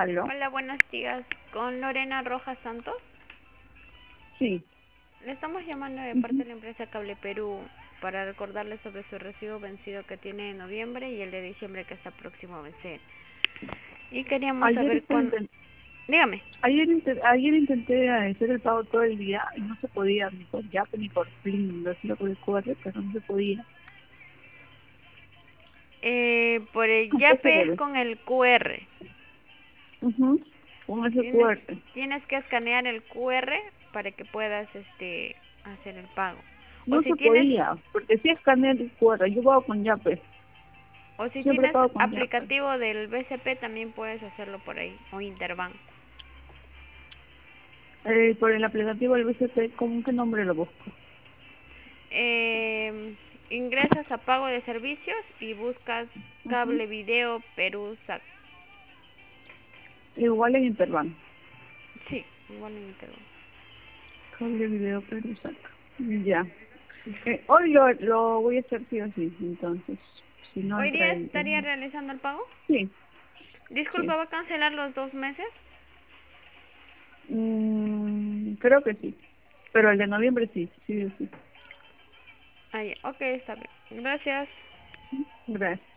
¿Aló? Hola, buenos días. Con Lorena Rojas Santos. Sí. Le estamos llamando de parte Ujú. de la empresa Cable Perú para recordarle sobre su recibo vencido que tiene en noviembre y el de diciembre que está próximo a vencer. Y queríamos Ayer, saber cuándo... Dígame. ayer intenté hacer el pago todo el día y no se podía ni por Yape ni por Plin, lo hacía por el QR, pero no se podía. Por el ¿A qué se YAPE es debe? con el QR. Ujú. Con ese Tienes, QR. tienes que escanear el QR para que puedas hacer el pago. O No si se tienes podía, porque si escaneé el QR, yo pago con Yape, o si siempre tienes pago con Yape. aplicativo del BCP también puedes hacerlo por ahí o Interbank. Por el aplicativo del BCP, ¿cómo qué nombre lo busco? eh, Ingresas a pago de servicios y buscas Ujú. cable video Perú SAC. Igual en Interbank. Sí, igual en Perú. Cable video Perú saca. Ya. Hoy lo voy a hacer sí o sí, entonces. Si no ¿Hoy entra día estaría realizando el pago? Sí, Disculpa, sí. ¿va a cancelar los 2 meses? Creo que sí. Pero el de noviembre sí, sí, sí. Ah, ya. Ok, está bien. Gracias. Gracias.